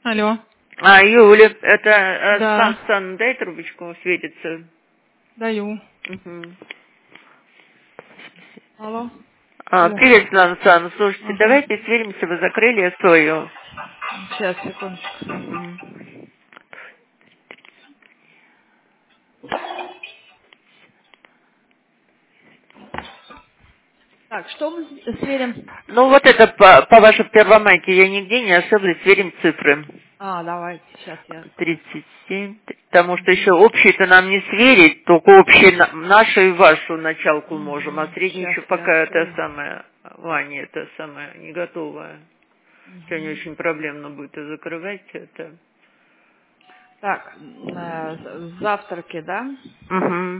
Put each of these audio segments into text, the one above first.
Алло. Юля, это Да. Сан, дай трубочку, светится. Даю. Угу. Алло. Алло. Привет, Сан. Слушайте, Ага. давайте сверимся, вы закрыли свою. Сейчас, секундочку. Угу. Так, что мы сверим? Ну, вот это по вашей первомайке я нигде не ошиблась, сверим цифры. Давайте, сейчас я. 37, потому что еще общие-то нам не сверить, только общие нашу и вашу началку можем, а среднюю Сейчас еще я пока это открою. самое, Ваня, это самое, не готовая. Сегодня очень проблемно будет и закрывать это. Так, завтраки, да? Угу.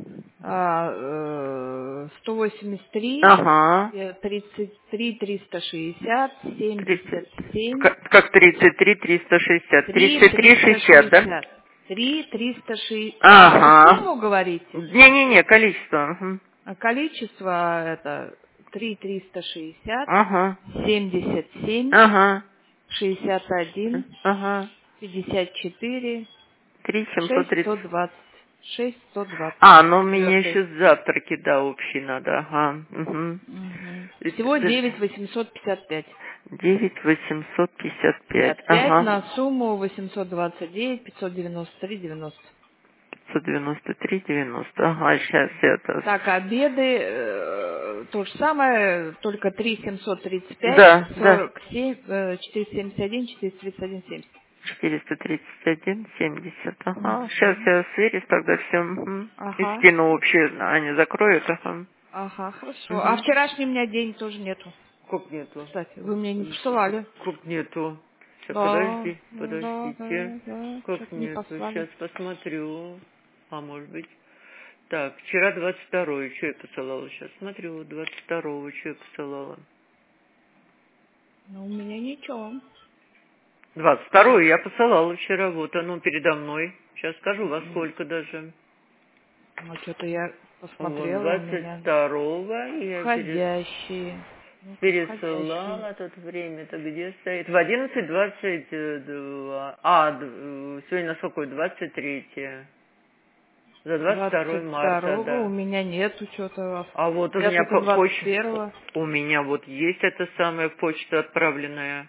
183, Ага. 33, 360, 30. 77, Как 33, 360. 3, 33, 60, да? 360. 3, 360. Вы Ага. сумму говорите? Не-не-не, количество. Угу. А количество это 3 360, Ага. 77, Ага. 61, Ага. 54, 3 6 730. 120. 6 120. Ну у меня Четвертый. еще завтраки, да, общие надо. Ага. Угу. Мгм. Всего 9 855. 9 855. 55 Ага. на сумму 829 593 90. 593, 90. Ага, сейчас это. Так, обеды то же самое, только 3 735, Да, да. 47, 471, 431, 70. 431, 70. Ага. Сейчас Мгм. я сверюсь, тогда все. И Ага. скину общее. Они закроют. Ага. Ага, хорошо. А Угу. вчерашний у меня день тоже нету. Как нету? Кстати, вы мне не присылали. Как нету? Сейчас, Да, да, подождите. да, да. Как Что-то не нету? послали. Сейчас посмотрю. Может быть. Так, вчера 22-й. Что я посылала? Сейчас смотрю. 22-го. Что я посылала? Ну, у меня ничего. 22-й я посылала вчера. Вот оно передо мной. Сейчас скажу, во М, сколько даже. Ну, что-то я Вот посмотрела, у меня 22-го я входящие. Ну-ка, входящие. пересылала. Тут время-то где стоит? В 11:22. Сегодня на сколько? 23-е. За 22 марта, 22-го у да. меня нету что-то. А вот у Я меня только почта. 21-го. У меня вот есть эта самая почта отправленная.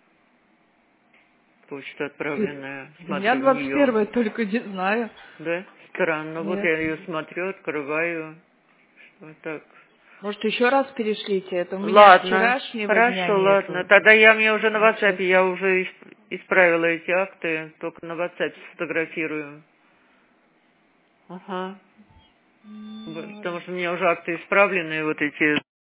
Почта отправленная. У меня Смотрю в нее. 21-го, только не знаю. Да? Странно. Вот Нет. я ее смотрю, открываю. Что так? Может, еще раз перешлите? Это у меня Ладно. вчерашнего дня Хорошо, ладно. нету. Тогда мне уже на Вот сейчас. WhatsApp, я уже исправила эти акты. Только на WhatsApp сфотографирую. Ага. Потому что у меня уже акты исправленные, вот эти